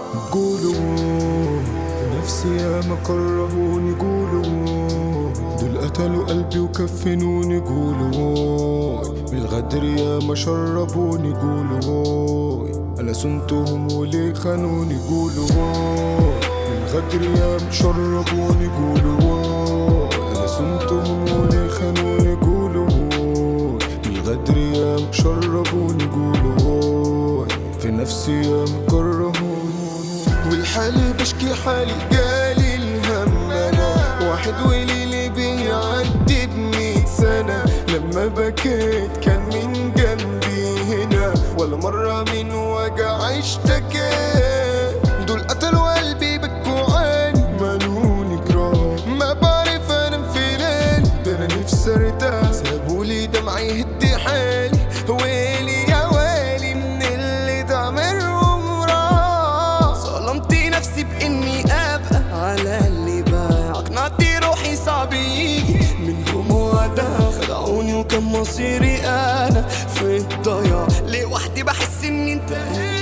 قولوا نفسي يا ما كرهوني، قولوا دول قتلوا قلبي وكفنوني، قولوا من الغدر يا ما شربوني، قولوا انا سنتهم وليه خانوني، قولوا من الغدر يا ما شربوني، قولوا انا سنتهم وليه خانوني، قولوا من الغدر يا ما شربوني، قولوا في نفسي يا ما كرهوني. والحالي بشكي حالي جالي الهم، انا واحد وليلي بيعدي ب100 سنة، لما بكيت كان من جنبي هنا، ولا مرة من وجع اشتكيت. دول قتلوا قلبي بكوا عيني مالوني جراح، ما بعرف انام في ليل، ده انا نفسي ارتاح، سابولي دمعي يهدي حالي، ويلي يا ويلي من اللي تعملهم راح. ظلمت نفسي باني ابقى على اللي باع، اقنعت روحي صعب يجي منهم وده، خدعوني وكان مصيري انا في الضياع، لوحدي بحس اني انتهيت.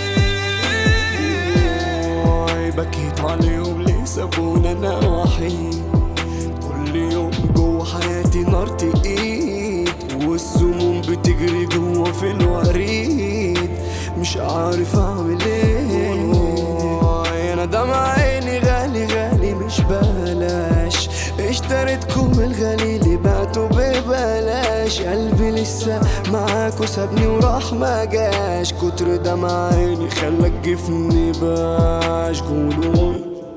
بكيت عليهم ليه سابوني انا وحيد، كل يوم جوا حياتي نار تقيد، والسموم بتجري جوا في الوريد، مش عارف اعمل ايه. انا دمع عيني غالي غالي مش بلاش، اشتريتكم الغالي اللي بعته ببلاش، قلبي لسه معاكوا سابني وراح ما جاش، كتر دمع عيني خلاك جفني باش. قولوا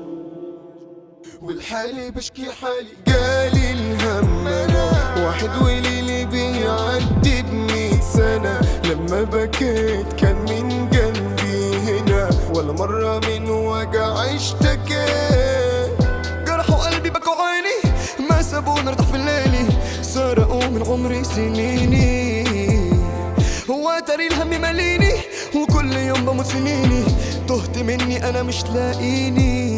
والحالي بشكي حالي جالي الهم، انا واحد وليلي بيعدي ب100 سنة، لما بكيت كان من جنبي هنا، ولا مرة من وجع اشتكيت. جرحوا قلبي بكوا عيني ما سابوني ارتاح في الليل، سرقوا من عمري سنيني، هو تاري الهم ماليني، وكل يوم بموت سنيني، تهت مني انا مش لاقيني.